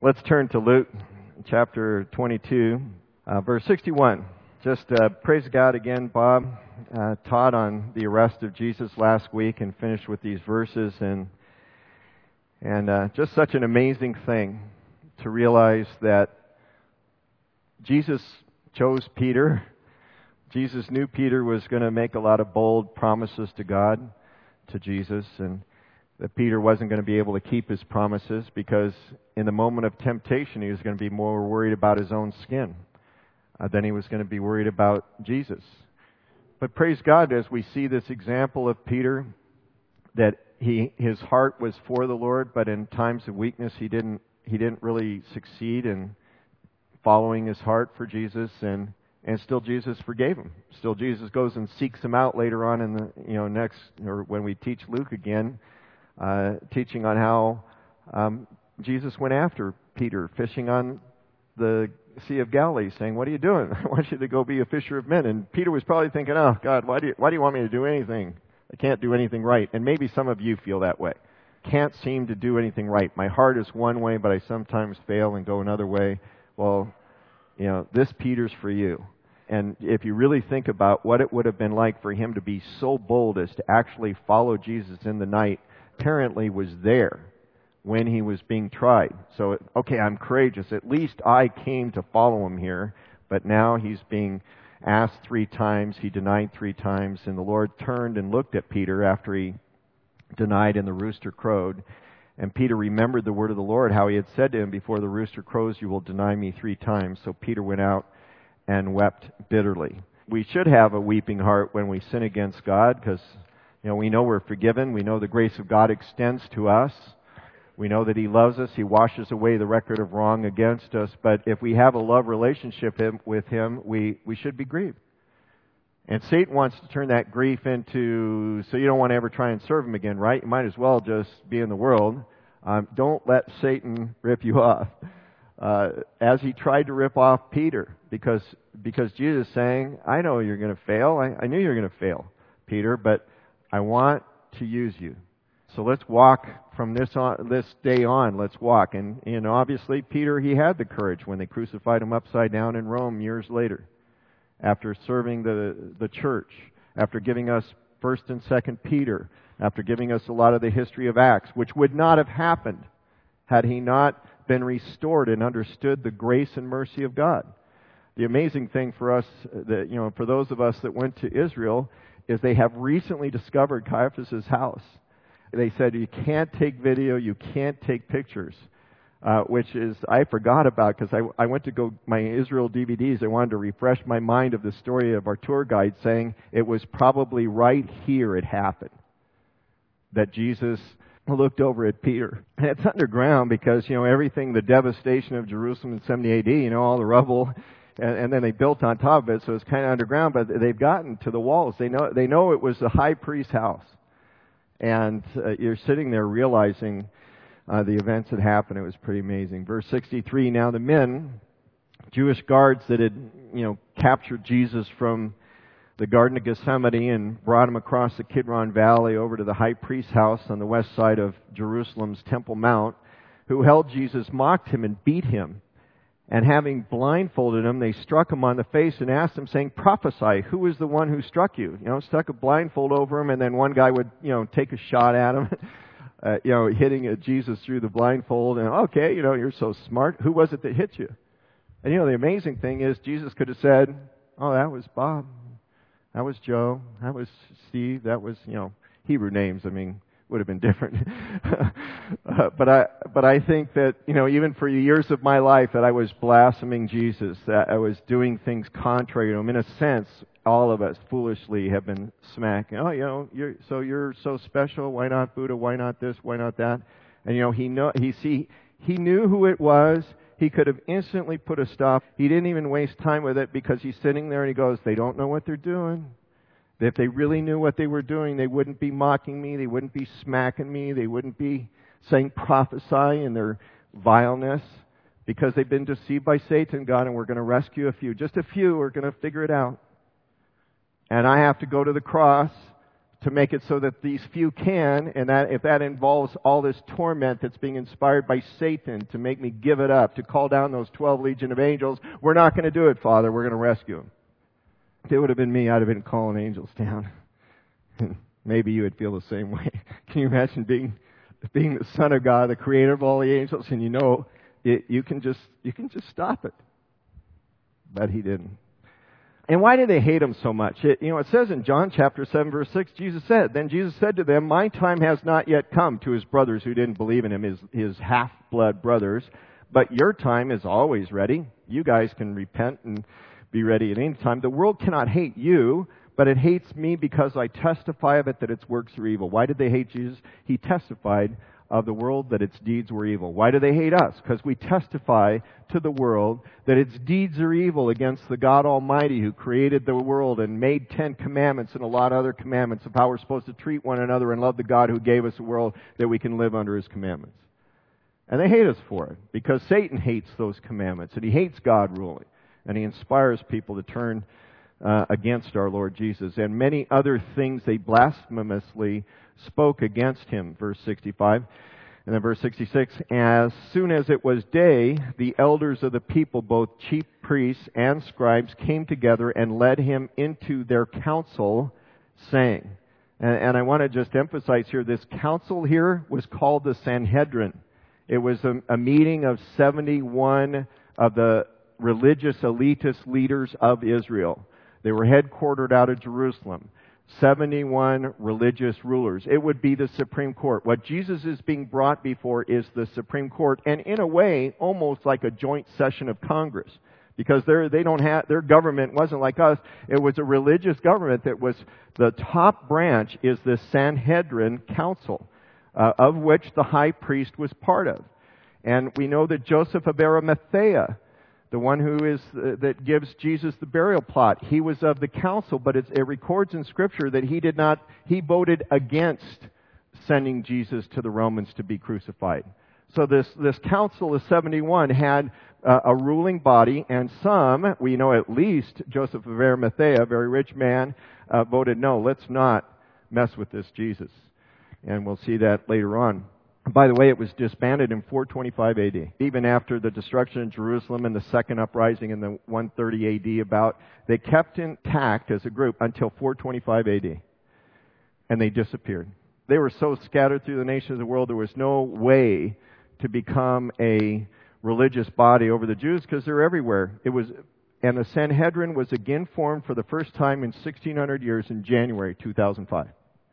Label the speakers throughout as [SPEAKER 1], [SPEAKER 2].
[SPEAKER 1] Let's turn to Luke chapter 22, verse 61. Just praise God again. Bob taught on the arrest of Jesus last week and finished with these verses, and just such an amazing thing to realize that Jesus chose Peter. Jesus knew Peter was going to make a lot of bold promises to God, to Jesus, and that Peter wasn't going to be able to keep his promises because in the moment of temptation he was going to be more worried about his own skin than he was going to be worried about Jesus. But praise God, as we see this example of Peter, that his heart was for the Lord, but in times of weakness he didn't really succeed in following his heart for Jesus, and still Jesus forgave him. Still Jesus goes and seeks him out later on in the next, or when we teach Luke again, teaching on how Jesus went after Peter fishing on the Sea of Galilee, saying, "What are you doing? I want you to go be a fisher of men." And Peter was probably thinking, "Oh God, why do you want me to do anything? I can't do anything right." And maybe some of you feel that way. Can't seem to do anything right. My heart is one way, but I sometimes fail and go another way. Well, this Peter's for you. And if you really think about what it would have been like for him to be so bold as to actually follow Jesus in the night, apparently was there when he was being tried. So, okay, I'm courageous. At least I came to follow him here. But now he's being asked 3 times. He denied 3 times. And the Lord turned and looked at Peter after he denied and the rooster crowed. And Peter remembered the word of the Lord, how he had said to him, "Before the rooster crows, you will deny me 3 times. So Peter went out and wept bitterly. We should have a weeping heart when we sin against God because we know we're forgiven. We know the grace of God extends to us. We know that He loves us. He washes away the record of wrong against us. But if we have a love relationship with Him, we should be grieved. And Satan wants to turn that grief into, so you don't want to ever try and serve Him again, right? You might as well just be in the world. Don't let Satan rip you off. As he tried to rip off Peter, because Jesus is saying, "I know you're going to fail. I knew you were going to fail, Peter, but I want to use you. So let's walk from this day on. Let's walk." And obviously Peter, he had the courage when they crucified him upside down in Rome years later, after serving the church, after giving us 1st and 2nd Peter, after giving us a lot of the history of Acts, which would not have happened had he not been restored and understood the grace and mercy of God. The amazing thing for us, that for those of us that went to Israel, is they have recently discovered Caiaphas' house. They said you can't take video, you can't take pictures, which is I forgot about because I went to go my Israel DVDs. I wanted to refresh my mind of the story of our tour guide saying it was probably right here it happened that Jesus looked over at Peter. And it's underground because, everything, the devastation of Jerusalem in 70 AD, all the rubble, and then they built on top of it, so it's kind of underground, but they've gotten to the walls. They know it was the high priest's house. And you're sitting there realizing the events that happened. It was pretty amazing. Verse 63, now the men, Jewish guards that had, captured Jesus from the Garden of Gethsemane and brought him across the Kidron Valley over to the high priest's house on the west side of Jerusalem's Temple Mount, who held Jesus, mocked him and beat him. And having blindfolded him, they struck him on the face and asked him, saying, "Prophesy, who is the one who struck you?" Stuck a blindfold over him, and then one guy would, take a shot at him, hitting Jesus through the blindfold. And, okay, you're so smart. Who was it that hit you? And, the amazing thing is Jesus could have said, "Oh, that was Bob. That was Joe. That was Steve. That was, Hebrew names. Would have been different." But I think that, even for years of my life that I was blaspheming Jesus, that I was doing things contrary to Him. In a sense, all of us foolishly have been smacking. "Oh, you're so special. Why not Buddha? Why not this? Why not that?" And, he knew who it was. He could have instantly put a stop. He didn't even waste time with it because he's sitting there and he goes, "They don't know what they're doing. If they really knew what they were doing, they wouldn't be mocking me. They wouldn't be smacking me. They wouldn't be saying prophesy in their vileness because they've been deceived by Satan, God, and we're going to rescue a few. Just a few are going to figure it out. And I have to go to the cross to make it so that these few can, and that if that involves all this torment that's being inspired by Satan to make me give it up, to call down those 12 legion of angels, we're not going to do it, Father. We're going to rescue them. If it would have been me, I'd have been calling angels down. Maybe you would feel the same way. Can you imagine being the Son of God, the Creator of all the angels, and you can just stop it? But He didn't. And why do they hate Him so much? It says in John chapter 7, verse 6, Then Jesus said to them, my time has not yet come, to His brothers who didn't believe in Him, his half-blood brothers, but your time is always ready. You guys can repent and be ready at any time. The world cannot hate you, but it hates me because I testify of it that its works are evil. Why did they hate Jesus? He testified of the world that its deeds were evil. Why do they hate us? Because we testify to the world that its deeds are evil against the God Almighty who created the world and made 10 commandments and a lot of other commandments of how we're supposed to treat one another and love the God who gave us a world that we can live under His commandments. And they hate us for it because Satan hates those commandments and he hates God ruling. And he inspires people to turn against our Lord Jesus. And many other things they blasphemously spoke against Him. Verse 65. And then verse 66. As soon as it was day, the elders of the people, both chief priests and scribes, came together and led Him into their council, saying, and I want to just emphasize here, this council here was called the Sanhedrin. It was a meeting of 71 of the religious elitist leaders of Israel. They were headquartered out of Jerusalem. 71 religious rulers. It would be the Supreme Court. What Jesus is being brought before is the Supreme Court, and in a way, almost like a joint session of Congress. Because their government wasn't like us. It was a religious government that was, the top branch is the Sanhedrin Council, of which the high priest was part of. And we know that Joseph of Arimathea, the one that gives Jesus the burial plot, he was of the council, but it records in Scripture that he voted against sending Jesus to the Romans to be crucified. So this council of 71 had a ruling body, and some, we know at least Joseph of Arimathea, a very rich man, voted no, let's not mess with this Jesus. And we'll see that later on. By the way, it was disbanded in 425 AD. Even after the destruction of Jerusalem and the second uprising in the 130 AD they kept intact as a group until 425 AD. And they disappeared. They were so scattered through the nations of the world, there was no way to become a religious body over the Jews because they're everywhere. And the Sanhedrin was again formed for the first time in 1600 years in January 2005.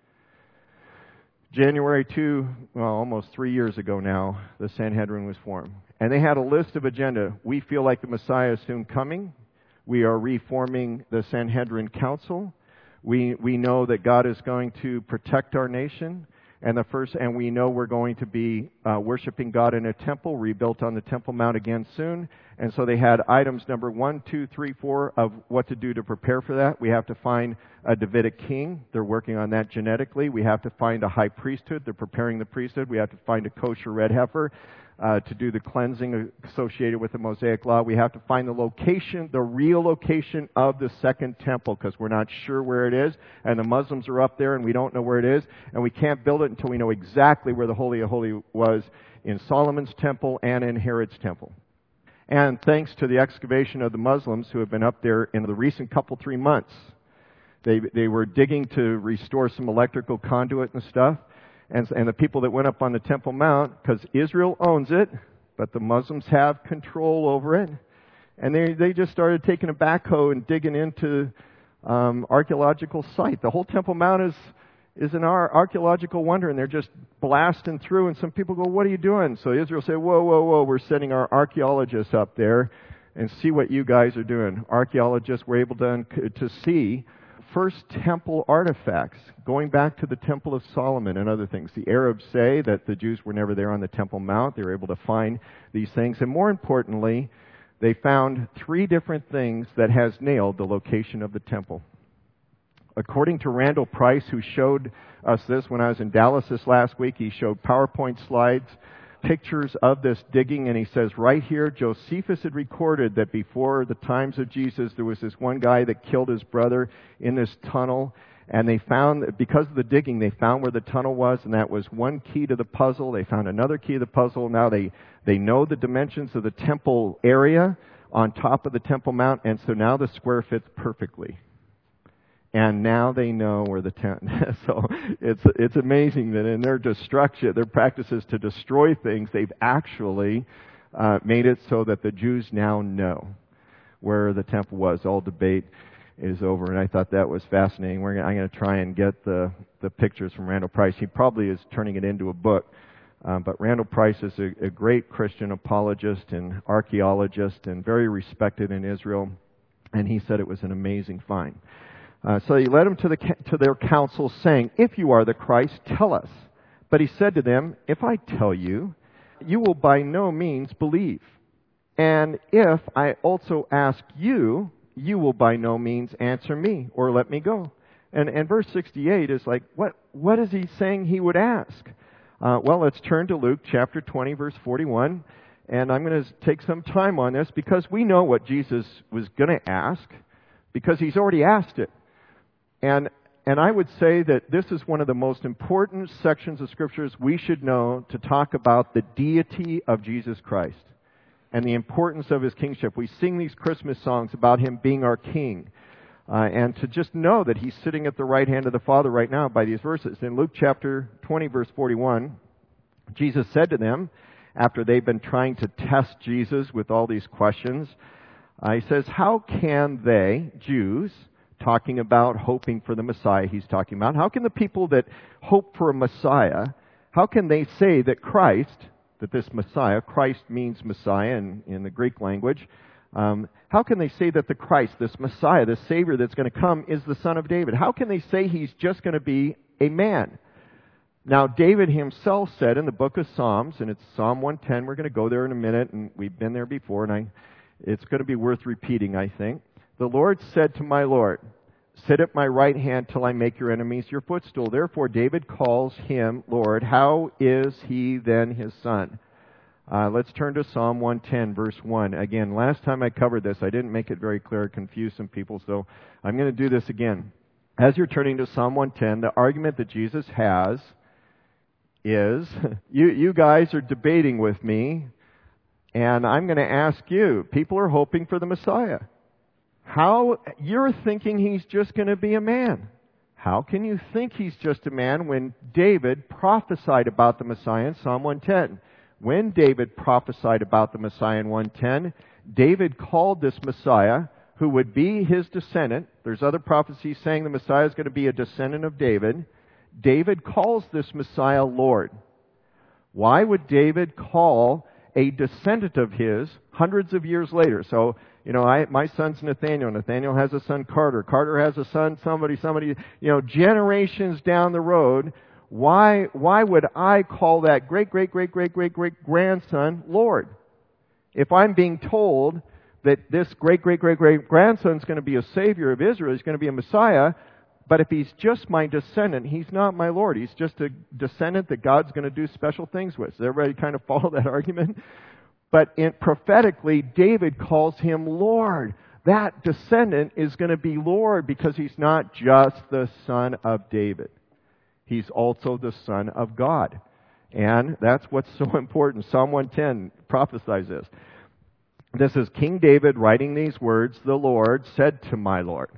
[SPEAKER 1] January 2, almost 3 years ago now, the Sanhedrin was formed. And they had a list of agenda. We feel like the Messiah is soon coming. We are reforming the Sanhedrin Council. We know that God is going to protect our nation. And we know we're going to be worshiping God in a temple rebuilt on the Temple Mount again soon. And so they had items number 1, 2, 3, 4 of what to do to prepare for that. We have to find a Davidic king. They're working on that genetically. We have to find a high priesthood. They're preparing the priesthood. We have to find a kosher red heifer to do the cleansing associated with the Mosaic Law. We have to find the location, the real location of the second temple, because we're not sure where it is, and the Muslims are up there and we don't know where it is, and we can't build it until we know exactly where the Holy of Holies was in Solomon's temple and in Herod's temple. And thanks to the excavation of the Muslims who have been up there in the recent 3 months, they were digging to restore some electrical conduit and stuff. And the people that went up on the Temple Mount, because Israel owns it, but the Muslims have control over it, and they just started taking a backhoe and digging into archaeological site. The whole Temple Mount is an archaeological wonder, and they're just blasting through, and some people go, what are you doing? So Israel said, whoa, we're sending our archaeologists up there and see what you guys are doing. Archaeologists were able to see first temple artifacts going back to the Temple of Solomon and other things. The Arabs say that the Jews were never there on the Temple Mount. They were able to find these things. And more importantly, they found 3 different things that has nailed the location of the temple. According to Randall Price, who showed us this when I was in Dallas this last week, he showed PowerPoint slides, pictures of this digging, and he says right here, Josephus had recorded that before the times of Jesus, there was this one guy that killed his brother in this tunnel, And they found, because of the digging, they found where the tunnel was, and that was one key to the puzzle. They found another key to the puzzle. Now they know the dimensions of the temple area on top of the Temple Mount, and so now the square fits perfectly. And now they know where the tent is. So it's amazing that in their destruction, their practices to destroy things, they've actually made it so that the Jews now know where the temple was. All debate is over, and I thought that was fascinating. I'm going to try and get the pictures from Randall Price. He probably is turning it into a book. But Randall Price is a great Christian apologist and archaeologist and very respected in Israel. And he said it was an amazing find. So he led them to their council, saying, "If you are the Christ, tell us." But he said to them, "If I tell you, you will by no means believe. And if I also ask you, you will by no means answer me or let me go." And verse 68 is like, what is he saying he would ask? Well, let's turn to Luke chapter 20, verse 41. And I'm going to take some time on this because we know what Jesus was going to ask because he's already asked it. And I would say that this is one of the most important sections of scriptures we should know to talk about the deity of Jesus Christ and the importance of his kingship. We sing these Christmas songs about him being our king. And to just know that he's sitting at the right hand of the Father right now by these verses. In Luke chapter 20, verse 41, Jesus said to them, after they've been trying to test Jesus with all these questions, he says, "How can they, Jews," talking about hoping for the Messiah he's talking about, how can the people that hope for a Messiah, how can they say that Christ, that this Messiah, Christ means Messiah in the Greek language, how can they say that the Christ, this Messiah, this Savior that's going to come, is the Son of David? How can they say he's just going to be a man? Now, David himself said in the book of Psalms, and it's Psalm 110, we're going to go there in a minute, and we've been there before, and it's going to be worth repeating, I think. "The Lord said to my Lord, sit at my right hand till I make your enemies your footstool." Therefore, David calls him Lord. How is he then his son? Let's turn to Psalm 110, verse 1. Again, last time I covered this, I didn't make it very clear, confused some people, so I'm going to do this again. As you're turning to Psalm 110, the argument that Jesus has is, you guys are debating with me, and I'm going to ask you, people are hoping for the Messiah. How, you're thinking he's just going to be a man. How can you think he's just a man when David prophesied about the Messiah in Psalm 110? When David prophesied about the Messiah in 110, David called this Messiah, who would be his descendant. There's other prophecies saying the Messiah is going to be a descendant of David. David calls this Messiah Lord. Why would David call a descendant of his hundreds of years later? So, my son's Nathaniel. Nathaniel has a son, Carter. Carter has a son, somebody, generations down the road. Why would I call that great-great-great-great-great-great-grandson Lord? If I'm being told that this great-great-great-great-grandson is going to be a Savior of Israel, he's going to be a Messiah, but if he's just my descendant, he's not my Lord. He's just a descendant that God's going to do special things with. Does everybody kind of follow that argument? But prophetically, David calls him Lord. That descendant is going to be Lord because he's not just the son of David. He's also the Son of God. And that's what's so important. Psalm 110 prophesies this. This is King David writing these words, "The Lord said to my Lord."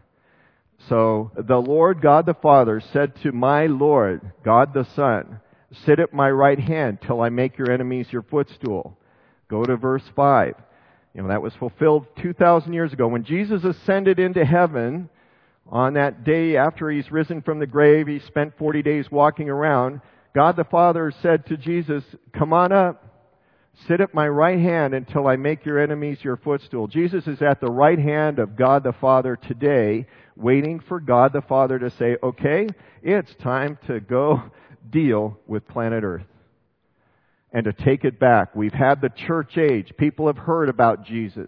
[SPEAKER 1] So, the Lord God the Father said to my Lord, God the Son, "Sit at my right hand till I make your enemies your footstool." Go to verse 5. That was fulfilled 2,000 years ago. When Jesus ascended into heaven, on that day after he's risen from the grave, he spent 40 days walking around. God the Father said to Jesus, "Come on up, sit at my right hand until I make your enemies your footstool." Jesus is at the right hand of God the Father today, waiting for God the Father to say, "Okay, it's time to go deal with planet Earth." And to take it back. We've had the church age. People have heard about Jesus.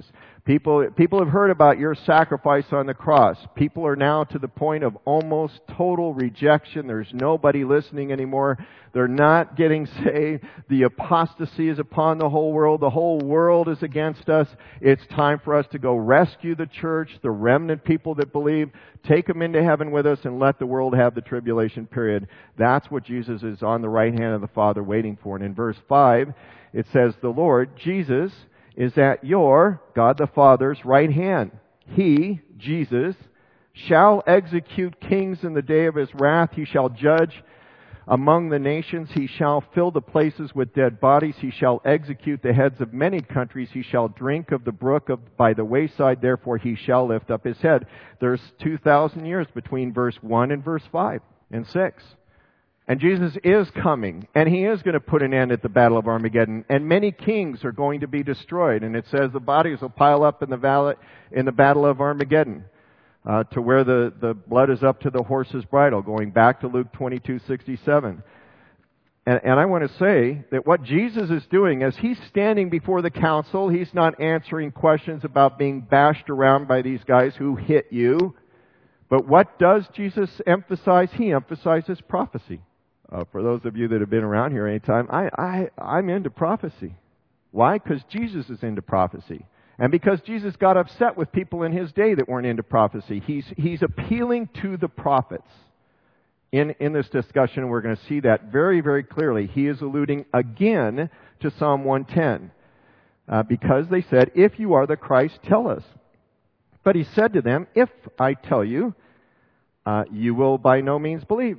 [SPEAKER 1] People have heard about your sacrifice on the cross. People are now to the point of almost total rejection. There's nobody listening anymore. They're not getting saved. The apostasy is upon the whole world. The whole world is against us. It's time for us to go rescue the church, the remnant people that believe, take them into heaven with us, and let the world have the tribulation period. That's what Jesus is on the right hand of the Father waiting for. And in verse 5, it says, the Lord, Jesus, is at your, God the Father's, right hand. He, Jesus, shall execute kings in the day of His wrath. He shall judge among the nations. He shall fill the places with dead bodies. He shall execute the heads of many countries. He shall drink of the brook by the wayside. Therefore He shall lift up His head. There's 2,000 years between verse 1 and verse 5 and 6. And Jesus is coming, and He is going to put an end at the Battle of Armageddon, and many kings are going to be destroyed. And it says the bodies will pile up in the Battle of Armageddon, to where the blood is up to the horse's bridle, going back to Luke 22:67. And I want to say that what Jesus is doing, as He's standing before the council, He's not answering questions about being bashed around by these guys who hit you. But what does Jesus emphasize? He emphasizes prophecy. For those of you that have been around here any time, I'm into prophecy. Why? Because Jesus is into prophecy. And because Jesus got upset with people in His day that weren't into prophecy. He's appealing to the prophets in this discussion. We're going to see that very, very clearly. He is alluding again to Psalm 110. Because they said, if you are the Christ, tell us. But He said to them, if I tell you, you will by no means believe.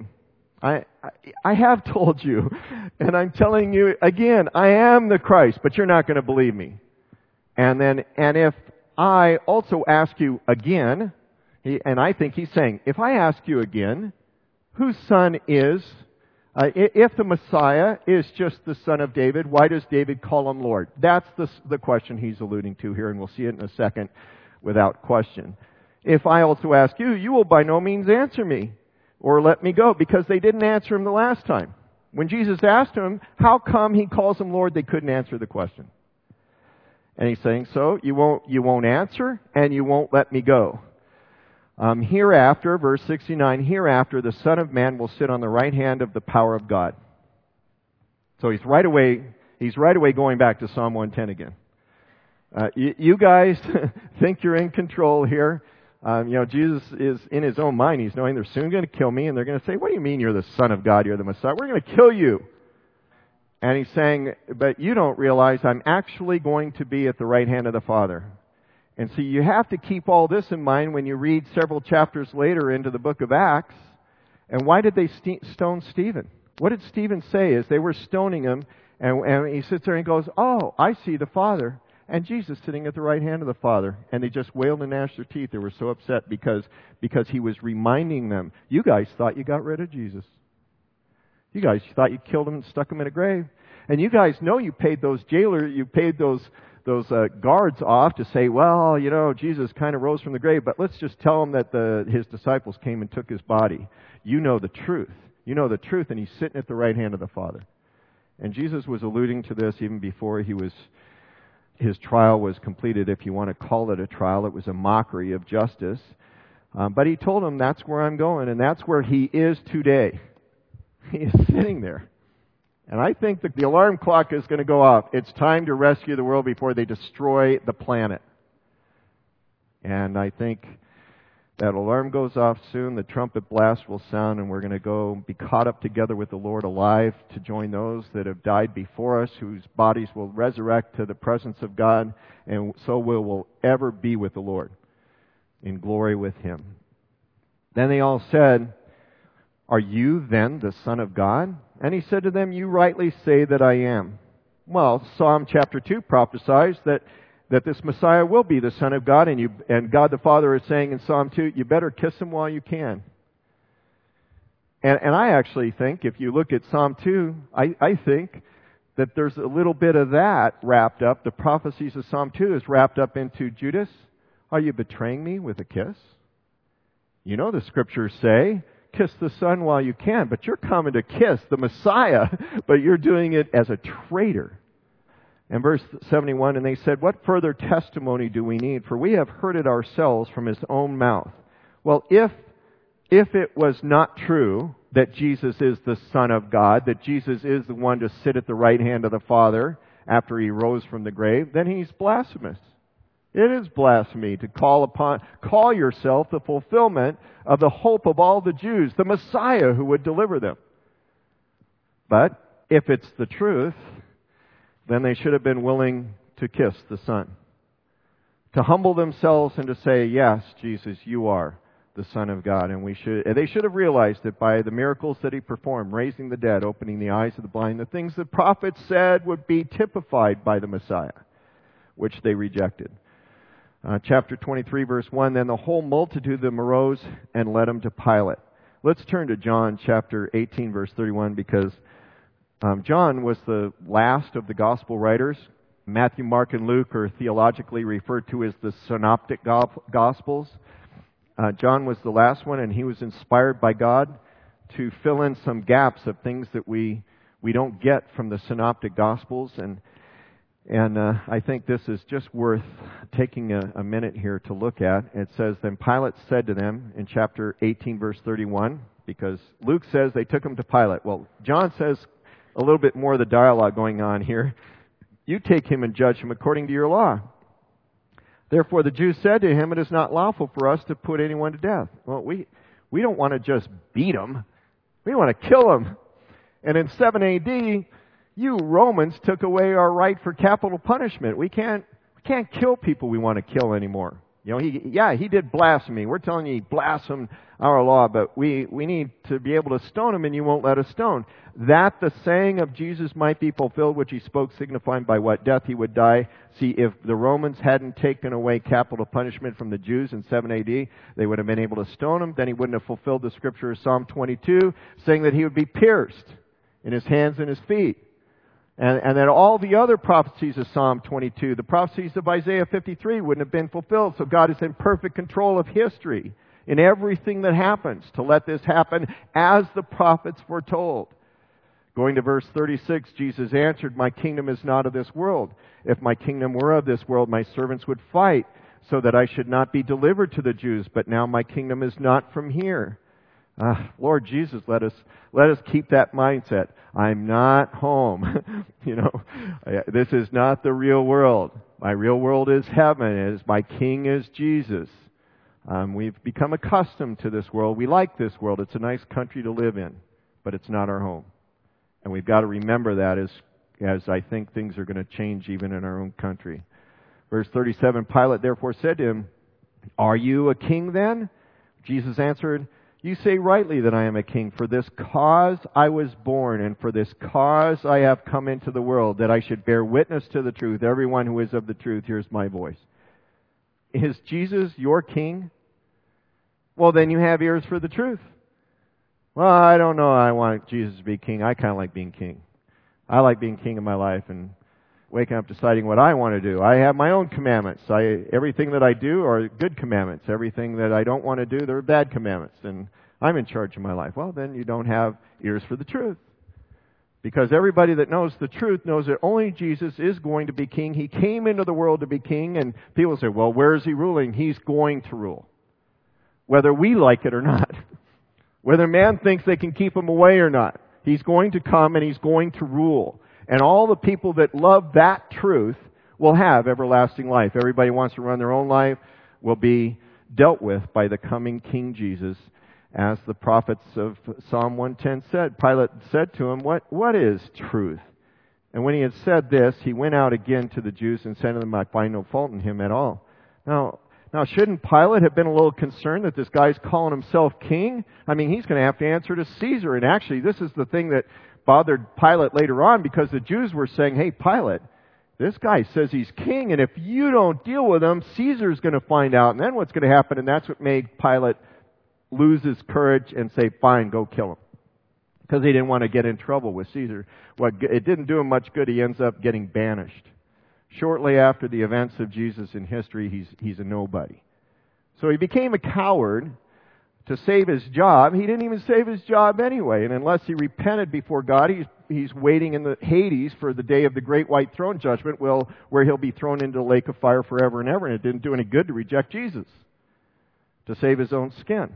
[SPEAKER 1] I have told you, and I'm telling you again, I am the Christ, but you're not going to believe me. And if I also ask you again, and I think He's saying, if I ask you again, whose son is, if the Messiah is just the son of David, why does David call Him Lord? That's the question He's alluding to here, and we'll see it in a second without question. If I also ask you, you will by no means answer me or let me go, because they didn't answer Him the last time. When Jesus asked him, how come He calls Him Lord, they couldn't answer the question. And He's saying, so you won't answer and you won't let me go. Hereafter, verse 69, hereafter the Son of Man will sit on the right hand of the power of God. So he's right away going back to Psalm 110 again. You guys think you're in control here. Jesus is in His own mind. He's knowing they're soon going to kill me, and they're going to say, what do you mean you're the Son of God, you're the Messiah? We're going to kill you. And He's saying, but you don't realize I'm actually going to be at the right hand of the Father. And so you have to keep all this in mind when you read several chapters later into the book of Acts. And why did they stone Stephen? What did Stephen say as they were stoning him? And he sits there and goes, oh, I see the Father and Jesus sitting at the right hand of the Father. And they just wailed and gnashed their teeth. They were so upset because He was reminding them, you guys thought you got rid of Jesus. You guys thought you killed Him and stuck Him in a grave. And you guys know you paid those guards off to say, well, Jesus kind of rose from the grave, but let's just tell them that His disciples came and took His body. You know the truth. You know the truth, and He's sitting at the right hand of the Father. And Jesus was alluding to this even before His trial was completed, if you want to call it a trial. It was a mockery of justice. But He told them, that's where I'm going, and that's where He is today. He is sitting there. And I think that the alarm clock is going to go off. It's time to rescue the world before they destroy the planet. And I think that alarm goes off soon. The trumpet blast will sound, and we're going to go be caught up together with the Lord alive to join those that have died before us, whose bodies will resurrect to the presence of God, and so we'll ever be with the Lord in glory with Him. Then they all said, are you then the Son of God? And He said to them, you rightly say that I am. Well, Psalm chapter 2 prophesies that this Messiah will be the Son of God, and God the Father is saying in Psalm 2, you better kiss Him while you can. And I actually think, if you look at Psalm 2, I think that there's a little bit of that wrapped up. The prophecies of Psalm 2 is wrapped up into Judas. Are you betraying me with a kiss? You know the Scriptures say, kiss the Son while you can, but you're coming to kiss the Messiah, but you're doing it as a traitor. And verse 71, and they said, what further testimony do we need? For we have heard it ourselves from his own mouth. Well, if it was not true that Jesus is the Son of God, that Jesus is the one to sit at the right hand of the Father after he rose from the grave, then he's blasphemous. It is blasphemy to call yourself the fulfillment of the hope of all the Jews, the Messiah who would deliver them. But if it's the truth, then they should have been willing to kiss the Son, to humble themselves and to say, yes, Jesus, you are the Son of God. And they should have realized that by the miracles that he performed, raising the dead, opening the eyes of the blind, the things the prophets said would be typified by the Messiah, which they rejected. Chapter 23, verse 1, then the whole multitude of them arose and led him to Pilate. Let's turn to John chapter 18, verse 31, because John was the last of the gospel writers. Matthew, Mark, and Luke are theologically referred to as the synoptic gospels. John was the last one, and he was inspired by God to fill in some gaps of things that we don't get from the synoptic gospels. And I think this is just worth taking a minute here to look at. It says, then Pilate said to them in chapter 18, verse 31, because Luke says they took him to Pilate. Well, John says a little bit more of the dialogue going on here. You take him and judge him according to your law. Therefore the Jews said to him, it is not lawful for us to put anyone to death. Well, we don't want to just beat him. We want to kill him. And in 7 AD, you Romans took away our right for capital punishment. We can't kill people we want to kill anymore. You know, he did blasphemy. We're telling you he blasphemed our law, but we need to be able to stone him, and you won't let us stone. That the saying of Jesus might be fulfilled, which he spoke, signifying by what death he would die. See, if the Romans hadn't taken away capital punishment from the Jews in 7 AD, they would have been able to stone him. Then he wouldn't have fulfilled the scripture of Psalm 22, saying that he would be pierced in his hands and his feet. And that all the other prophecies of Psalm 22, the prophecies of Isaiah 53 wouldn't have been fulfilled. So God is in perfect control of history in everything that happens to let this happen as the prophets foretold. Going to verse 36, Jesus answered, my kingdom is not of this world. If my kingdom were of this world, my servants would fight so that I should not be delivered to the Jews. But now my kingdom is not from here. Lord Jesus, let us keep that mindset. I'm not home. This is not the real world. My real world is heaven. My King is Jesus. We've become accustomed to this world. We like this world. It's a nice country to live in, but it's not our home. And we've got to remember that as I think things are going to change even in our own country. Verse 37, Pilate therefore said to him, are you a king then? Jesus answered, you say rightly that I am a king. For this cause I was born, and for this cause I have come into the world, that I should bear witness to the truth. Everyone who is of the truth hears my voice. Is Jesus your king? Well, then you have ears for the truth. Well, I don't know. I want Jesus to be king. I kind of like being king. I like being king of my life and waking up deciding what I want to do. I have my own commandments. Everything that I do are good commandments. Everything that I don't want to do, they're bad commandments. And I'm in charge of my life. Well, then you don't have ears for the truth. Because everybody that knows the truth knows that only Jesus is going to be king. He came into the world to be king. And people say, well, where is he ruling? He's going to rule. Whether we like it or not. Whether man thinks they can keep him away or not. He's going to come and he's going to rule. And all the people that love that truth will have everlasting life. Everybody who wants to run their own life will be dealt with by the coming King Jesus. As the prophets of Psalm 110 said, Pilate said to him, what is truth? And when he had said this, he went out again to the Jews and said to them, I find no fault in him at all. Now, shouldn't Pilate have been a little concerned that this guy's calling himself king? I mean, he's going to have to answer to Caesar. And actually, this is the thing that bothered Pilate later on, because the Jews were saying, hey, Pilate, this guy says he's king, and if you don't deal with him, Caesar's going to find out, and then what's going to happen? And that's what made Pilate lose his courage and say, fine, go kill him. Because he didn't want to get in trouble with Caesar. It didn't do him much good. He ends up getting banished. Shortly after the events of Jesus in history, he's a nobody. So he became a coward to save his job. He didn't even save his job anyway. And unless he repented before God, he's waiting in the Hades for the day of the great white throne judgment, where he'll be thrown into the lake of fire forever and ever. And it didn't do any good to reject Jesus to save his own skin.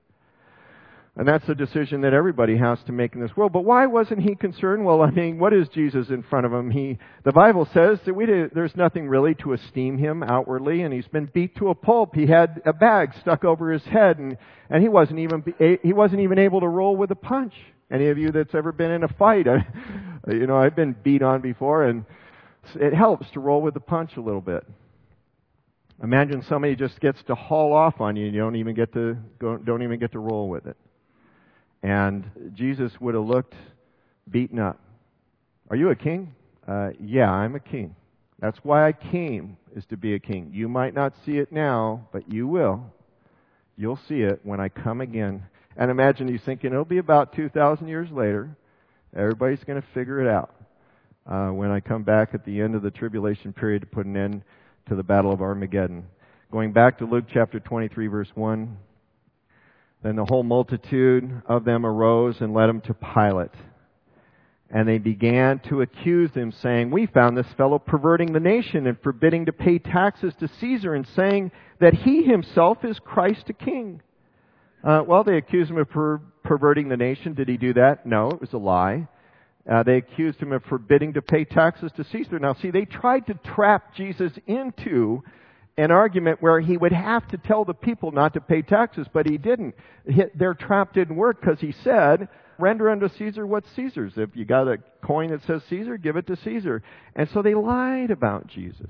[SPEAKER 1] And that's the decision that everybody has to make in this world. But why wasn't he concerned? Well, I mean, what is Jesus in front of him? The Bible says that there's nothing really to esteem him outwardly, and he's been beat to a pulp. He had a bag stuck over his head, and he wasn't even able to roll with a punch. Any of you that's ever been in a fight, I've been beat on before, and it helps to roll with the punch a little bit. Imagine somebody just gets to haul off on you, and you don't even get to roll with it. And Jesus would have looked beaten up. Are you a king? Yeah, I'm a king. That's why I came, is to be a king. You might not see it now, but you will. You'll see it when I come again. And imagine you thinking it'll be about 2,000 years later. Everybody's going to figure it out when I come back at the end of the tribulation period to put an end to the battle of Armageddon. Going back to Luke chapter 23, verse 1. Then the whole multitude of them arose and led him to Pilate. And they began to accuse him, saying, "We found this fellow perverting the nation and forbidding to pay taxes to Caesar, and saying that he himself is Christ a king." They accused him of perverting the nation. Did he do that? No, it was a lie. They accused him of forbidding to pay taxes to Caesar. Now, see, they tried to trap Jesus into an argument where he would have to tell the people not to pay taxes, but he didn't. Their trap didn't work because he said, "Render unto Caesar what's Caesar's. If you got a coin that says Caesar, give it to Caesar." And so they lied about Jesus.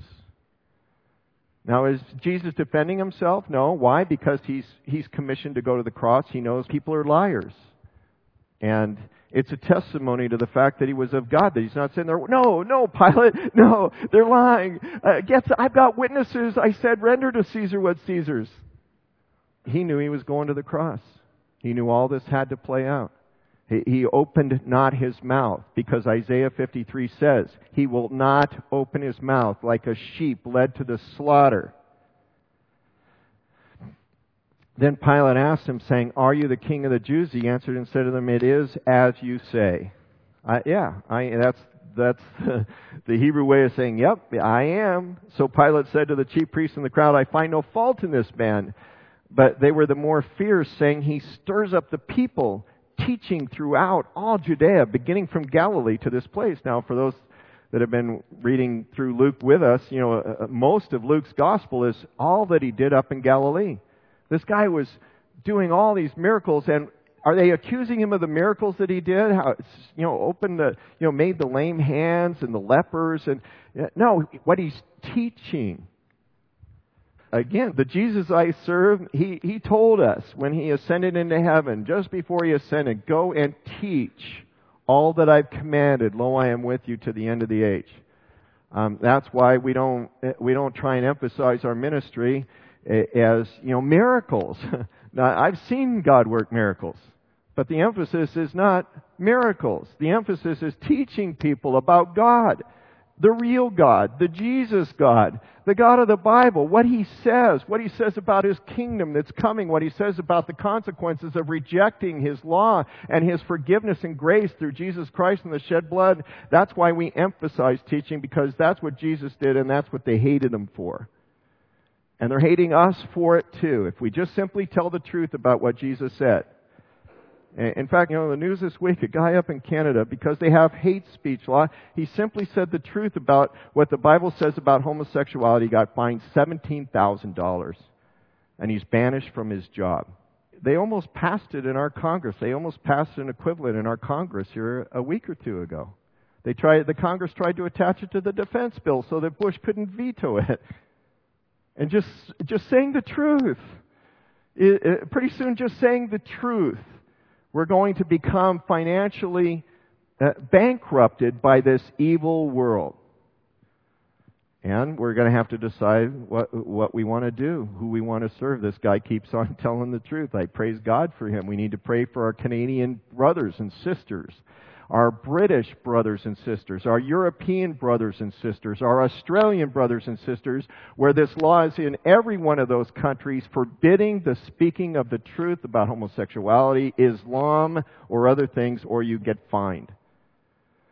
[SPEAKER 1] Now, is Jesus defending himself? No. Why? Because he's commissioned to go to the cross. He knows people are liars. And it's a testimony to the fact that he was of God, that he's not saying there, no, Pilate, no, they're lying. I've got witnesses. I said, render to Caesar what's Caesar's. He knew he was going to the cross. He knew all this had to play out. He opened not his mouth, because Isaiah 53 says, he will not open his mouth, like a sheep led to the slaughter. Then Pilate asked him, saying, "Are you the king of the Jews?" He answered and said to them, "It is as you say." That's the Hebrew way of saying, "Yep, I am." So Pilate said to the chief priests and the crowd, "I find no fault in this man." But they were the more fierce, saying, "He stirs up the people, teaching throughout all Judea, beginning from Galilee to this place." Now, for those that have been reading through Luke with us, most of Luke's gospel is all that he did up in Galilee. This guy was doing all these miracles, and are they accusing him of the miracles that he did? How, made the lame hands and the lepers, and no, what he's teaching. Again, the Jesus I serve, he told us when he ascended into heaven, just before he ascended, "Go and teach all that I've commanded. Lo, I am with you to the end of the age." That's why we don't try and emphasize our ministry as miracles. Now, I've seen God work miracles, but the emphasis is not miracles. The emphasis is teaching people about God, the real God, the Jesus God, the God of the Bible, what He says about His kingdom that's coming, what He says about the consequences of rejecting His law and His forgiveness and grace through Jesus Christ and the shed blood. That's why we emphasize teaching, because that's what Jesus did, and that's what they hated Him for. And they're hating us for it too, if we just simply tell the truth about what Jesus said. In fact, the news this week, a guy up in Canada, because they have hate speech law, he simply said the truth about what the Bible says about homosexuality, got fined $17,000. And he's banished from his job. They almost passed it in our Congress. They almost passed an equivalent in our Congress here a week or two ago. The Congress tried to attach it to the defense bill so that Bush couldn't veto it. And just saying the truth. Pretty soon, just saying the truth, we're going to become financially bankrupted by this evil world. And we're going to have to decide what we want to do, who we want to serve. This guy keeps on telling the truth. I praise God for him. We need to pray for our Canadian brothers and sisters, our British brothers and sisters, our European brothers and sisters, our Australian brothers and sisters, where this law is in every one of those countries forbidding the speaking of the truth about homosexuality, Islam, or other things, or you get fined.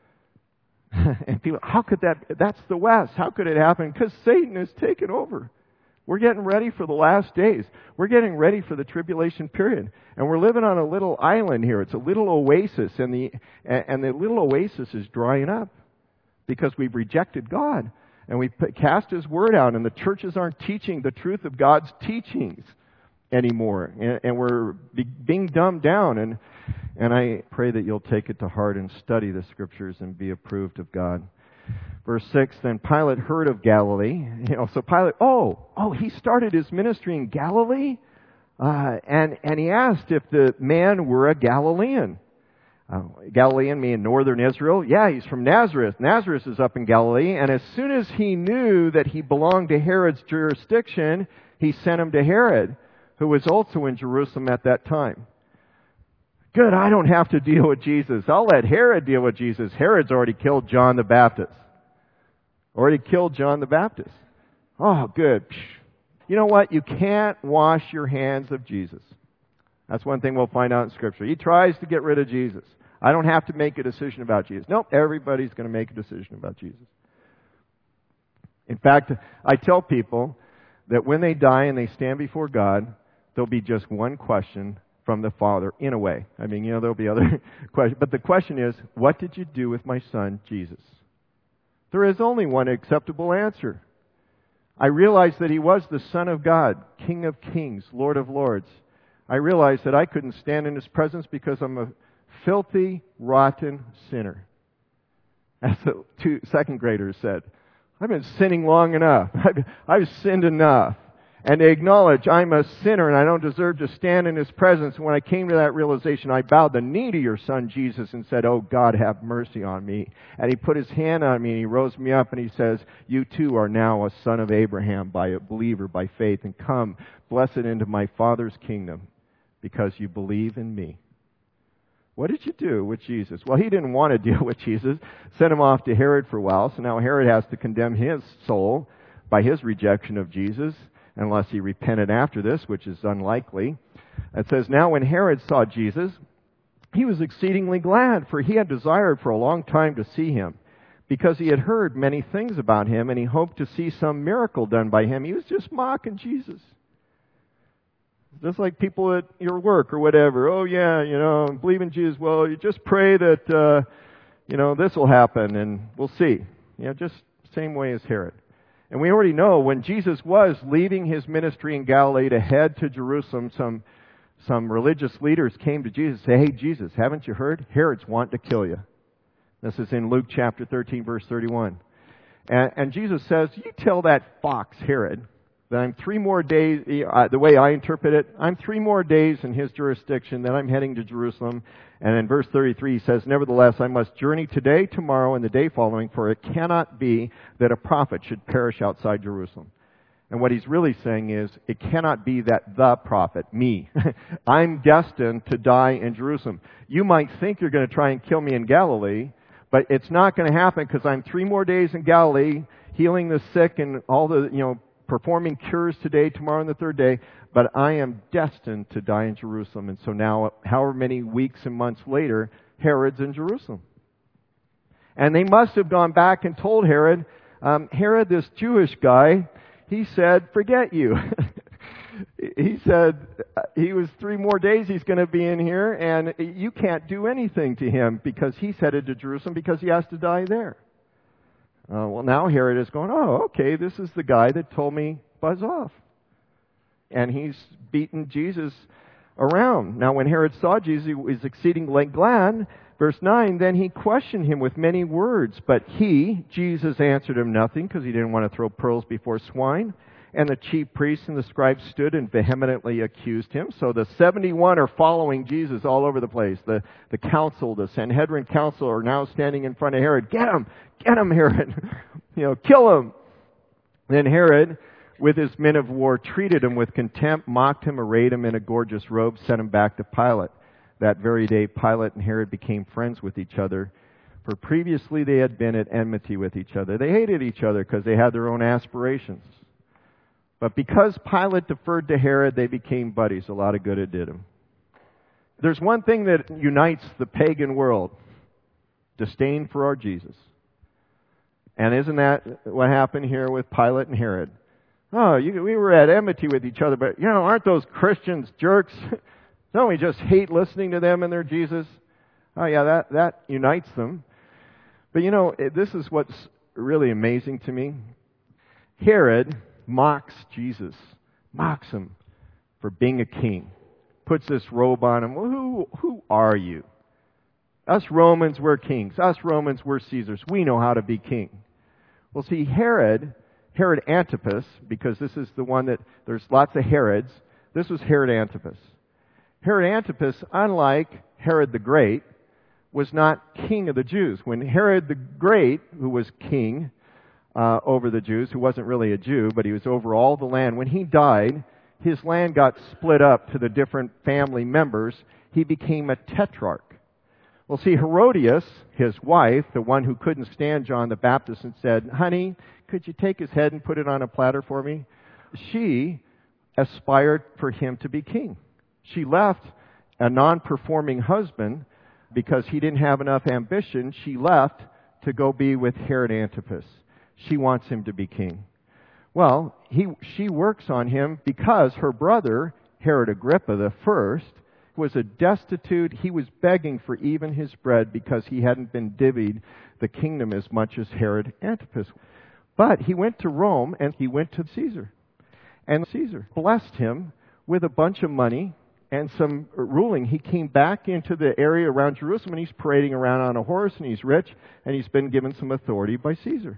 [SPEAKER 1] And people, how could that's the West. How could it happen? Because Satan has taken over. We're getting ready for the last days. We're getting ready for the tribulation period. And we're living on a little island here. It's a little oasis, and the little oasis is drying up because we've rejected God. And we cast His Word out, and the churches aren't teaching the truth of God's teachings anymore. And we're being dumbed down. And I pray that you'll take it to heart and study the Scriptures and be approved of God. Verse 6, then Pilate heard of Galilee. So Pilate, he started his ministry in Galilee? And he asked if the man were a Galilean. Galilean meaning northern Israel. Yeah, he's from Nazareth. Nazareth is up in Galilee. And as soon as he knew that he belonged to Herod's jurisdiction, he sent him to Herod, who was also in Jerusalem at that time. Good, I don't have to deal with Jesus. I'll let Herod deal with Jesus. Herod's already killed John the Baptist. Already killed John the Baptist. Oh, good. You know what? You can't wash your hands of Jesus. That's one thing we'll find out in Scripture. He tries to get rid of Jesus. I don't have to make a decision about Jesus. Nope, everybody's going to make a decision about Jesus. In fact, I tell people that when they die and they stand before God, there'll be just one question from the Father, in a way. I mean, there'll be other questions. But the question is, what did you do with my son, Jesus? There is only one acceptable answer. I realized that He was the Son of God, King of Kings, Lord of Lords. I realized that I couldn't stand in His presence because I'm a filthy, rotten sinner. As the two second graders said, I've been sinning long enough. I've sinned enough. And they acknowledge I'm a sinner and I don't deserve to stand in His presence. When I came to that realization, I bowed the knee to your Son, Jesus, and said, oh, God, have mercy on me. And He put His hand on me and He rose me up and He says, you too are now a son of Abraham, by a believer, by faith, and come, blessed into my Father's kingdom, because you believe in me. What did you do with Jesus? Well, He didn't want to deal with Jesus. Sent Him off to Herod for a while, so now Herod has to condemn his soul by his rejection of Jesus, unless he repented after this, which is unlikely. It says, now when Herod saw Jesus, he was exceedingly glad, for he had desired for a long time to see Him, because he had heard many things about Him, and he hoped to see some miracle done by Him. He was just mocking Jesus. Just like people at your work or whatever. Oh yeah, believe in Jesus. Well, you just pray that, this will happen and we'll see. Just same way as Herod. And we already know when Jesus was leaving His ministry in Galilee to head to Jerusalem, some religious leaders came to Jesus and say, hey Jesus, haven't you heard? Herod's wanting to kill you. This is in Luke chapter 13, verse 31. And Jesus says, you tell that fox Herod that I'm 3 more days, the way I interpret it, I'm 3 more days in his jurisdiction, then I'm heading to Jerusalem. And in verse 33 he says, nevertheless, I must journey today, tomorrow, and the day following, for it cannot be that a prophet should perish outside Jerusalem. And what he's really saying is, it cannot be that the prophet, me, I'm destined to die in Jerusalem. You might think you're going to try and kill me in Galilee, but it's not going to happen because I'm 3 more days in Galilee, healing the sick and all the, performing cures today, tomorrow, and the 3rd day, but I am destined to die in Jerusalem. And so now, however many weeks and months later, Herod's in Jerusalem. And they must have gone back and told Herod, Herod, this Jewish guy, he said, forget you. He said he was 3 more days he's going to be in here, and you can't do anything to him because he's headed to Jerusalem because he has to die there. Well, now Herod is going, oh, okay, this is the guy that told me buzz off. And he's beaten Jesus around. Now, when Herod saw Jesus, he was exceedingly glad. Verse 9, then he questioned him with many words. But he, Jesus, answered him nothing because he didn't want to throw pearls before swine. And the chief priests and the scribes stood and vehemently accused him. So the 71 are following Jesus all over the place. The council, the Sanhedrin council, are now standing in front of Herod. Get him, Herod. Kill him. Then Herod, with his men of war, treated him with contempt, mocked him, arrayed him in a gorgeous robe, sent him back to Pilate. That very day, Pilate and Herod became friends with each other. For previously they had been at enmity with each other. They hated each other because they had their own aspirations. But because Pilate deferred to Herod, they became buddies. A lot of good it did him. There's one thing that unites the pagan world: disdain for our Jesus. And isn't that what happened here with Pilate and Herod? Oh, we were at enmity with each other, but, aren't those Christians jerks? Don't we just hate listening to them and their Jesus? Oh, yeah, that unites them. But, this is what's really amazing to me. Herod mocks Jesus, mocks him for being a king, puts this robe on him. Well, who are you? Us Romans, we're kings. Us Romans, we're Caesars. We know how to be king. Well, see, Herod Antipas, because this is the one that, there's lots of Herods. This was Herod Antipas. Herod Antipas, unlike Herod the Great, was not king of the Jews. When Herod the Great, who was king over the Jews, who wasn't really a Jew, but he was over all the land, when he died, his land got split up to the different family members. He became a tetrarch. Well, see, Herodias, his wife, the one who couldn't stand John the Baptist and said, "Honey, could you take his head and put it on a platter for me?" She aspired for him to be king. She left a non-performing husband because he didn't have enough ambition. She left to go be with Herod Antipas. She wants him to be king. Well, she works on him because her brother, Herod Agrippa the first, was a destitute. He was begging for even his bread because he hadn't been divvied the kingdom as much as Herod Antipas. But he went to Rome and he went to Caesar. And Caesar blessed him with a bunch of money and some ruling. He came back into the area around Jerusalem and he's parading around on a horse and he's rich and he's been given some authority by Caesar.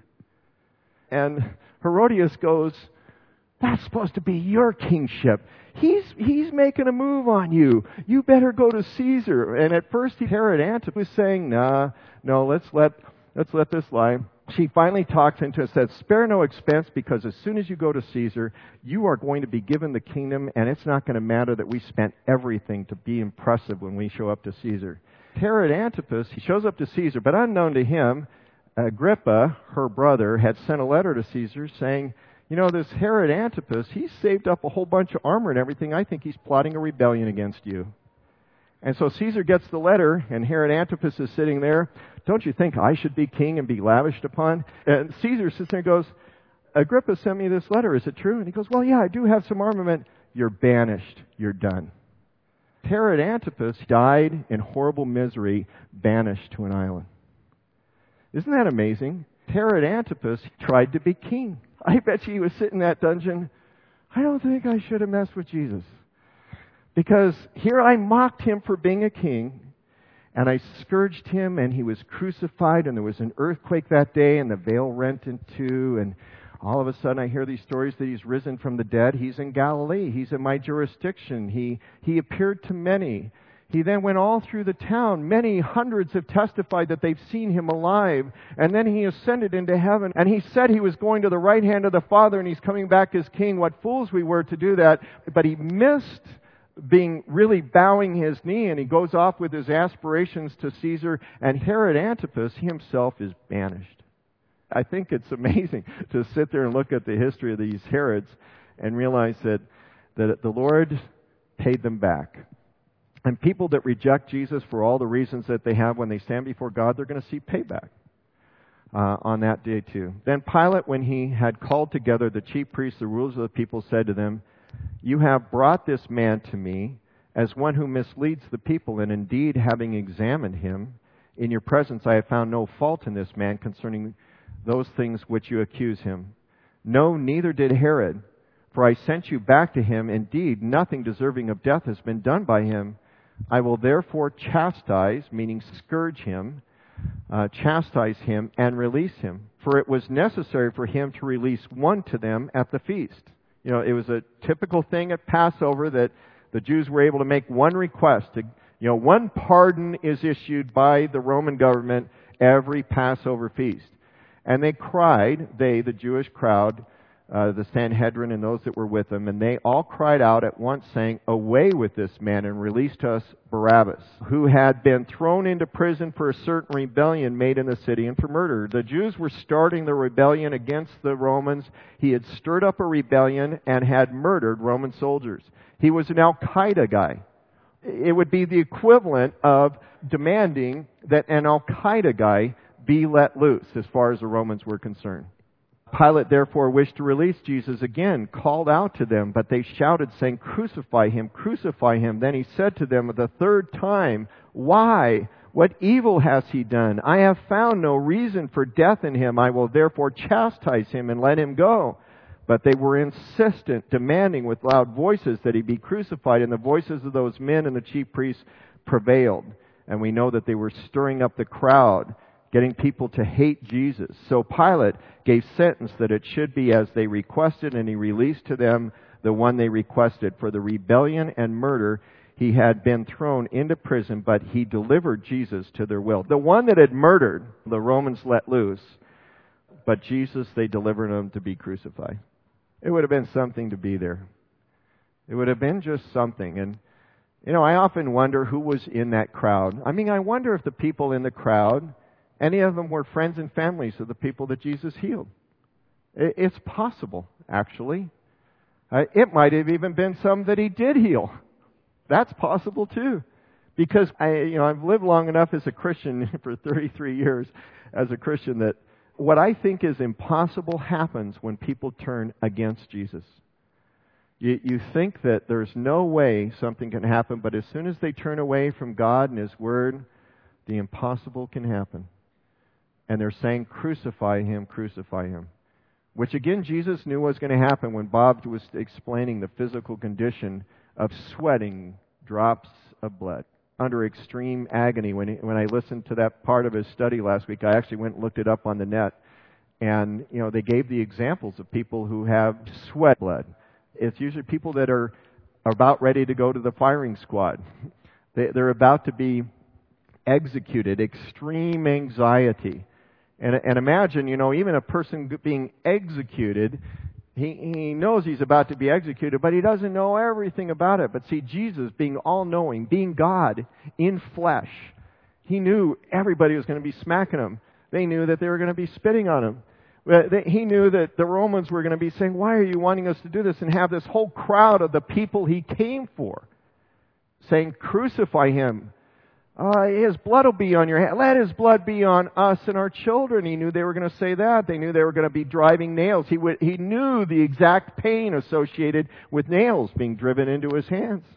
[SPEAKER 1] And Herodias goes, "That's supposed to be your kingship. He's making a move on you. You better go to Caesar." And at first Herod Antipas was saying, no, let's let this lie. She finally talks into it and says, "Spare no expense, because as soon as you go to Caesar, you are going to be given the kingdom, and it's not going to matter that we spent everything to be impressive when we show up to Caesar." Herod Antipas, he shows up to Caesar, but unknown to him, Agrippa, her brother, had sent a letter to Caesar saying, "This Herod Antipas, he's saved up a whole bunch of armor and everything. I think he's plotting a rebellion against you." And so Caesar gets the letter, and Herod Antipas is sitting there. "Don't you think I should be king and be lavished upon?" And Caesar sits there and goes, "Agrippa sent me this letter. Is it true?" And he goes, "Well, yeah, I do have some armament." "You're banished. You're done." Herod Antipas died in horrible misery, banished to an island. Isn't that amazing? Herod Antipas tried to be king. I bet you he was sitting in that dungeon. "I don't think I should have messed with Jesus. Because here I mocked him for being a king, and I scourged him, and he was crucified, and there was an earthquake that day, and the veil rent in two, and all of a sudden I hear these stories that he's risen from the dead. He's in Galilee. He's in my jurisdiction. He appeared to many. He then went all through the town. Many hundreds have testified that they've seen him alive. And then he ascended into heaven. And he said he was going to the right hand of the Father and he's coming back as king. What fools we were to do that. But he missed really bowing his knee, and he goes off with his aspirations to Caesar. And Herod Antipas himself is banished. I think it's amazing to sit there and look at the history of these Herods and realize that the Lord paid them back. And people that reject Jesus for all the reasons that they have when they stand before God, they're going to see payback on that day too. Then Pilate, when he had called together the chief priests, the rulers of the people, said to them, "You have brought this man to me as one who misleads the people, and indeed, having examined him, in your presence I have found no fault in this man concerning those things which you accuse him. No, neither did Herod, for I sent you back to him. Indeed, nothing deserving of death has been done by him. I will therefore chastise," meaning scourge him, chastise him and release him. For it was necessary for him to release one to them at the feast. It was a typical thing at Passover that the Jews were able to make one request. One pardon is issued by the Roman government every Passover feast. And they cried, the Jewish crowd, the Sanhedrin and those that were with them, and they all cried out at once, saying, "Away with this man, and release to us Barabbas, who had been thrown into prison for a certain rebellion made in the city and for murder." The Jews were starting the rebellion against the Romans. He had stirred up a rebellion and had murdered Roman soldiers. He was an Al-Qaeda guy. It would be the equivalent of demanding that an Al-Qaeda guy be let loose as far as the Romans were concerned. Pilate therefore wished to release Jesus again, called out to them, but they shouted, saying, "Crucify him, crucify him." Then he said to them the third time, "Why? What evil has he done? I have found no reason for death in him. I will therefore chastise him and let him go." But they were insistent, demanding with loud voices that he be crucified, and the voices of those men and the chief priests prevailed. And we know that they were stirring up the crowd, getting people to hate Jesus. So Pilate gave sentence that it should be as they requested, and he released to them the one they requested. For the rebellion and murder, he had been thrown into prison, but he delivered Jesus to their will. The one that had murdered, the Romans let loose, but Jesus, they delivered him to be crucified. It would have been something to be there. It would have been just something. And, I often wonder who was in that crowd. I wonder if the people in the crowd, any of them were friends and families of the people that Jesus healed. It's possible, actually. It might have even been some that he did heal. That's possible too. Because I've lived long enough as a Christian for 33 years as a Christian that what I think is impossible happens when people turn against Jesus. You think that there's no way something can happen, but as soon as they turn away from God and His Word, the impossible can happen. And they're saying, "Crucify him, crucify him." Which again, Jesus knew was going to happen when Bob was explaining the physical condition of sweating drops of blood under extreme agony. When I listened to that part of his study last week, I actually went and looked it up on the net. And, they gave the examples of people who have sweat blood. It's usually people that are about ready to go to the firing squad. They're about to be executed, extreme anxiety. And imagine, even a person being executed, he knows he's about to be executed, but he doesn't know everything about it. But see, Jesus, being all-knowing, being God in flesh, he knew everybody was going to be smacking him. They knew that they were going to be spitting on him. He knew that the Romans were going to be saying, "Why are you wanting us to do this?" And have this whole crowd of the people he came for saying, "Crucify him. His blood will be on your hand. Let his blood be on us and our children." He knew they were going to say that. They knew they were going to be driving nails. He knew the exact pain associated with nails being driven into his hands.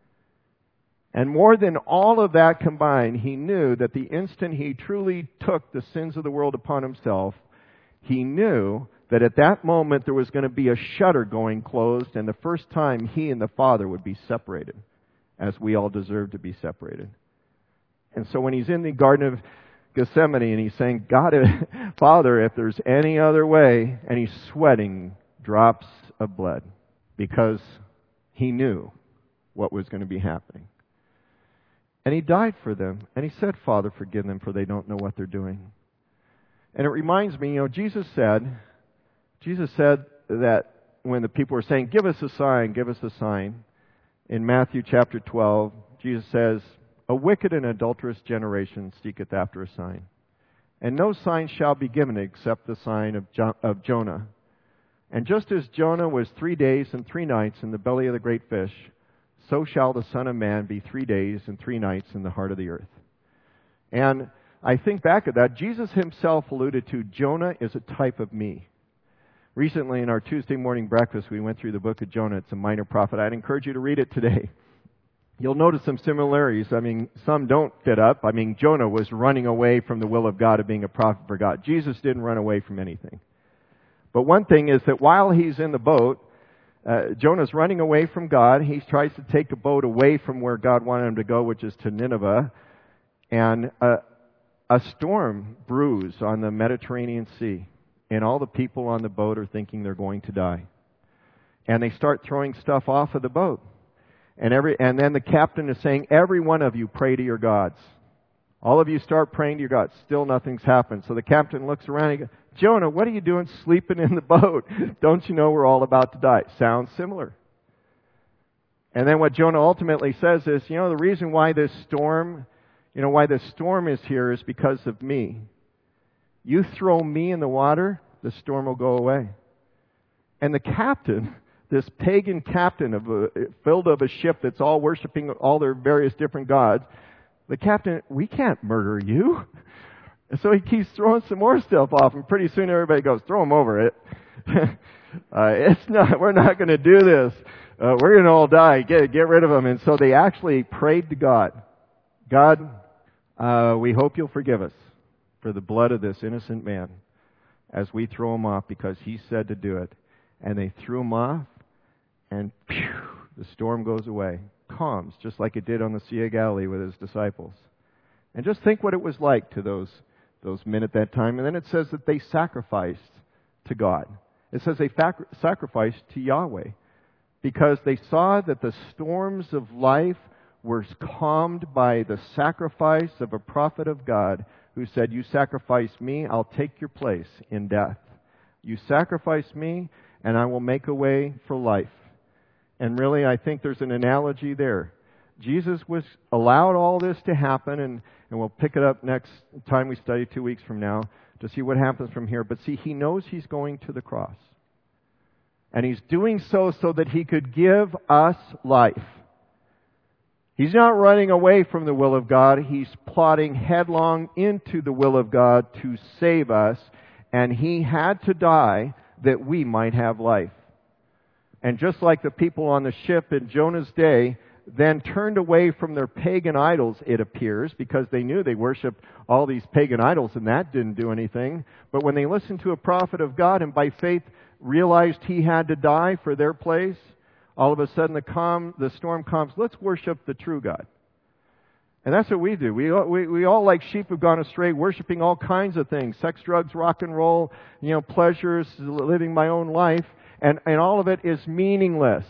[SPEAKER 1] And more than all of that combined, he knew that the instant he truly took the sins of the world upon himself, he knew that at that moment there was going to be a shutter going closed, and the first time he and the Father would be separated, as we all deserve to be separated. And so when he's in the Garden of Gethsemane and he's saying, "God, Father, if there's any other way," and he's sweating drops of blood because he knew what was going to be happening. And he died for them. And he said, "Father, forgive them, for they don't know what they're doing." And it reminds me, Jesus said that when the people were saying, "Give us a sign, give us a sign," in Matthew chapter 12, Jesus says, "A wicked and adulterous generation seeketh after a sign. And no sign shall be given except the sign of Jonah. And just as Jonah was 3 days and 3 nights in the belly of the great fish, so shall the Son of Man be 3 days and 3 nights in the heart of the earth." And I think back at that, Jesus himself alluded to Jonah is a type of me. Recently in our Tuesday morning breakfast, we went through the book of Jonah. It's a minor prophet. I'd encourage you to read it today. You'll notice some similarities. Some don't fit up. Jonah was running away from the will of God of being a prophet for God. Jesus didn't run away from anything. But one thing is that while he's in the boat, Jonah's running away from God. He tries to take a boat away from where God wanted him to go, which is to Nineveh. And a storm brews on the Mediterranean Sea. And all the people on the boat are thinking they're going to die. And they start throwing stuff off of the boat. And then the captain is saying, "Every one of you pray to your gods." All of you start praying to your gods. Still nothing's happened. So the captain looks around and he goes, "Jonah, what are you doing sleeping in the boat? Don't you know we're all about to die?" Sounds similar. And then what Jonah ultimately says is, the reason why this storm is here is because of me. You throw me in the water, the storm will go away. And the captain, this pagan captain filled of a ship that's all worshiping all their various different gods, the captain, "We can't murder you." And so he keeps throwing some more stuff off, and pretty soon everybody goes, throw him over it. We're not going to do this. We're going to all die. Get rid of him. And so they actually prayed to God. God, we hope you'll forgive us for the blood of this innocent man as we throw him off because he said to do it. And they threw him off, and phew, the storm goes away. Calms, just like it did on the Sea of Galilee with his disciples. And just think what it was like to those men at that time. And then it says that they sacrificed to God. It says they sacrificed to Yahweh because they saw that the storms of life were calmed by the sacrifice of a prophet of God who said, you sacrifice me, I'll take your place in death. You sacrifice me, and I will make a way for life. And really, I think there's an analogy there. Jesus was allowed all this to happen, and we'll pick it up next time we study 2 weeks from now to see what happens from here. But see, he knows he's going to the cross. And he's doing so that he could give us life. He's not running away from the will of God. He's plodding headlong into the will of God to save us. And he had to die that we might have life. And just like the people on the ship in Jonah's day then turned away from their pagan idols, it appears, because they knew they worshiped all these pagan idols and that didn't do anything. But when they listened to a prophet of God and by faith realized he had to die for their place, all of a sudden the storm calms. Let's worship the true God. And that's what we do. We all like sheep have gone astray, worshiping all kinds of things. Sex, drugs, rock and roll, pleasures, living my own life. And all of it is meaningless.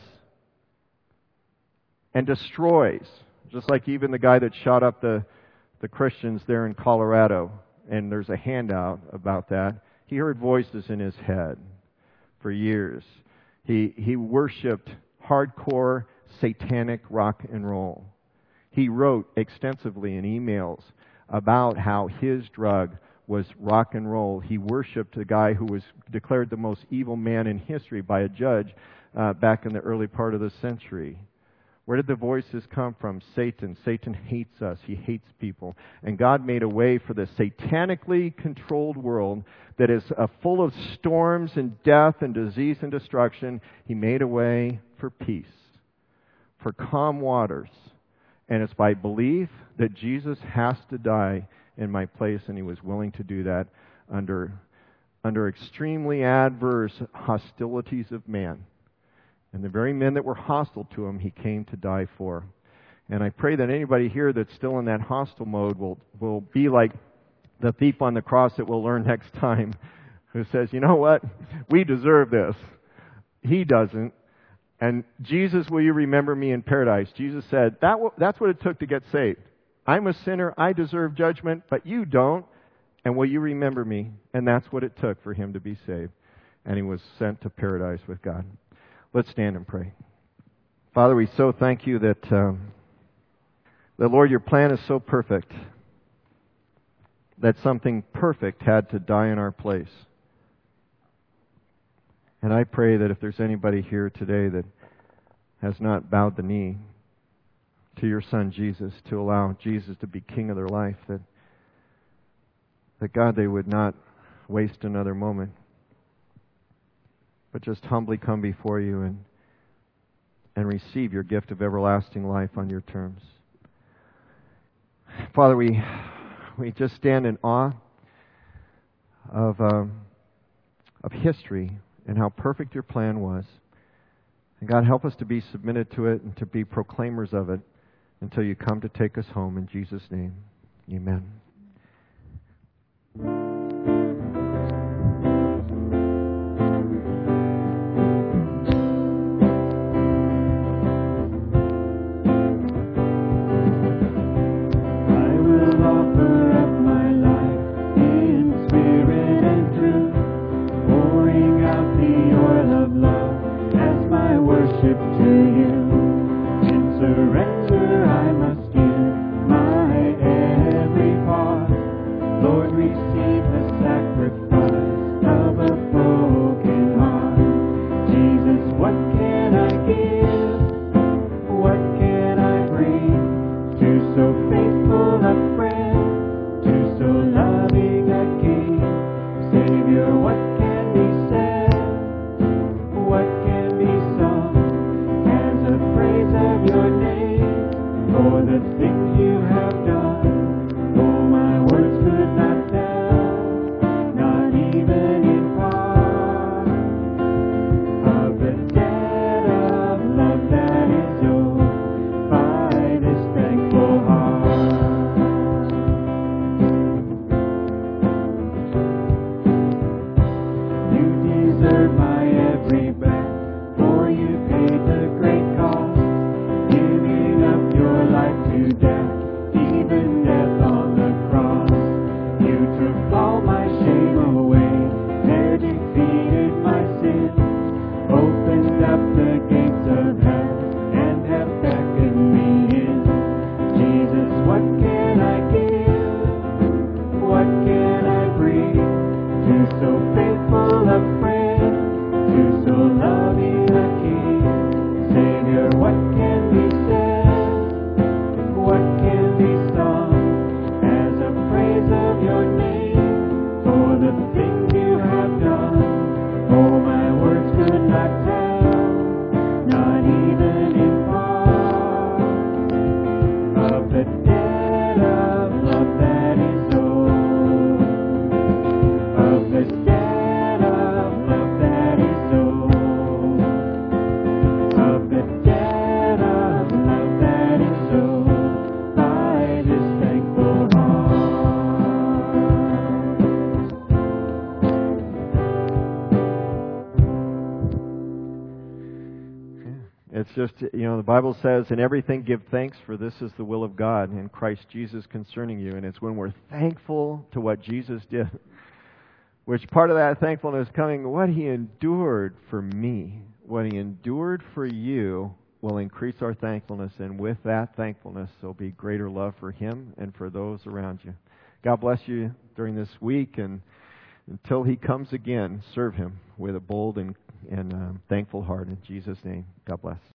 [SPEAKER 1] And destroys. Just like even the guy that shot up the Christians there in Colorado. And there's a handout about that. He heard voices in his head for years. He worshipped hardcore satanic rock and roll. He wrote extensively in emails about how his drug was rock and roll. He worshipped a guy who was declared the most evil man in history by a judge back in the early part of the century. Where did the voices come from? Satan. Satan hates us. He hates people. And God made a way for the satanically controlled world that is full of storms and death and disease and destruction. He made a way for peace, for calm waters. And it's by belief that Jesus has to die in my place, and he was willing to do that under extremely adverse hostilities of man. And the very men that were hostile to him, he came to die for. And I pray that anybody here that's still in that hostile mode will be like the thief on the cross that we'll learn next time, who says, you know what? We deserve this. He doesn't. And Jesus, will you remember me in paradise? Jesus said, that's what it took to get saved. I'm a sinner. I deserve judgment, but you don't. And will you remember me? And that's what it took for him to be saved. And he was sent to paradise with God. Let's stand and pray. Father, we so thank you that, Lord, your plan is so perfect that something perfect had to die in our place. And I pray that if there's anybody here today that has not bowed the knee to your Son Jesus, to allow Jesus to be King of their life, that God, they would not waste another moment, but just humbly come before you and receive your gift of everlasting life on your terms. Father, we just stand in awe of history and how perfect your plan was. And God, help us to be submitted to it and to be proclaimers of it until you come to take us home. In Jesus' name, amen.
[SPEAKER 2] So faithful a friend, to so loving the great cost, giving up your life to death, even death on the cross. You took all my shame away, there defeated my sin, opened up the gates of hell, and have beckoned me in. Jesus, what can I give? What can I bring to so faithful a friend, to so loving a King? Savior, what can be said? What can be sung as a praise of your name for the things you have done? Oh, my words could not tell, not even in part, of the debt of love that is owed, of the debt of love that is owed, of the debt of love that is owed by this thankful heart.
[SPEAKER 1] It's just, the Bible says, in everything give thanks, for this is the will of God in Christ Jesus concerning you. And it's when we're thankful to what Jesus did, which part of that thankfulness coming, what He endured for me, what He endured for you, will increase our thankfulness. And with that thankfulness, there'll be greater love for Him and for those around you. God bless you during this week, and until He comes again, serve Him with a bold and thankful heart. In Jesus' name, God bless.